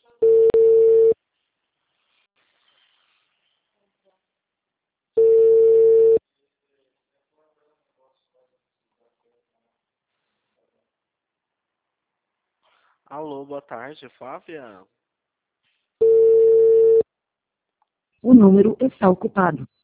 Alô, boa tarde, Flávia. O número está ocupado.